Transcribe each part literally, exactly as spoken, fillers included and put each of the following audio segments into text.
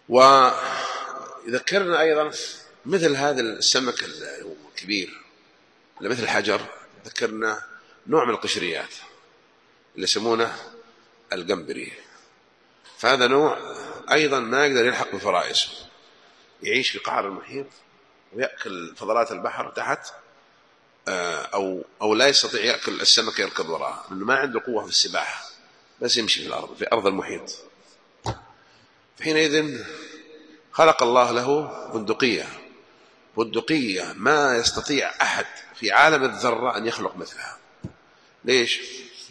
ويذكرنا أيضا مثل هذا السمك الكبير اللي مثل الحجر، ذكرنا نوع من القشريات اللي يسمونه الجمبري. فهذا نوع أيضا ما يقدر يلحق بفرائسه، يعيش في قعر المحيط ويأكل فضلات البحر تحت، أو, أو لا يستطيع يأكل السمك يركض وراءه لأنه ما عنده قوة في السباحة، بس يمشي في الأرض في أرض المحيط. حينئذ خلق الله له بندقية، بندقية ما يستطيع أحد في عالم الذرة أن يخلق مثلها. ليش؟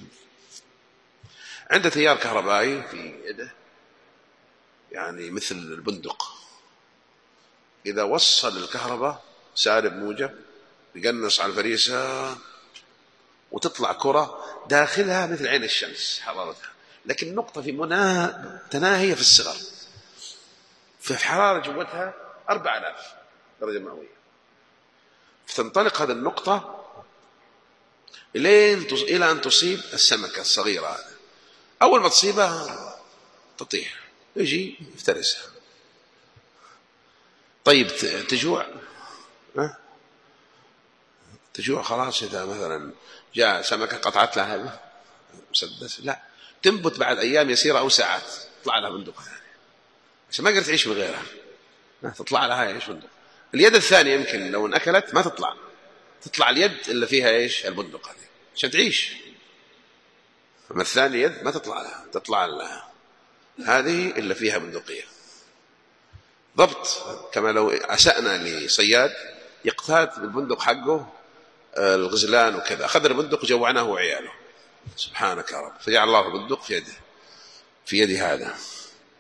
عنده تيار كهربائي في يده يعني مثل البندق، إذا وصل الكهرباء سالب موجب يقنص على الفريسة وتطلع كرة داخلها مثل عين الشمس حرارتها، لكن نقطة في مناهى تناهية في الصغر، في حرارة جوتها أربع آلاف درجة مئوية. فتنطلق هذه النقطة إلى أن تصيب السمكة الصغيرة، أول ما تصيبها تطيح يجي يفترسها. طيب تجوع ها؟ تجوع خلاص. إذا مثلا جاء سمكة قطعت لها هذا مسدس، لا، تنبت بعد أيام يسيرة أو ساعات تطلع لها بندقة ثانية عشان ما قدرت تعيش من غيرها، تطلع لها ايش بندقة. اليد الثانية يمكن لو انأكلت ما تطلع، تطلع اليد اللي فيها ايش البندقة هذه عشان تعيش، أما الثانية يد ما تطلع لها، تطلع لها هذه اللي فيها بندقية. ضبط كما لو أسأنا لصياد يقتاد بالبندق حقه الغزلان وكذا، أخذ البندق جوعناه وعياله. سبحانك يا رب، فجعل الله البندق في يده في يد هذا.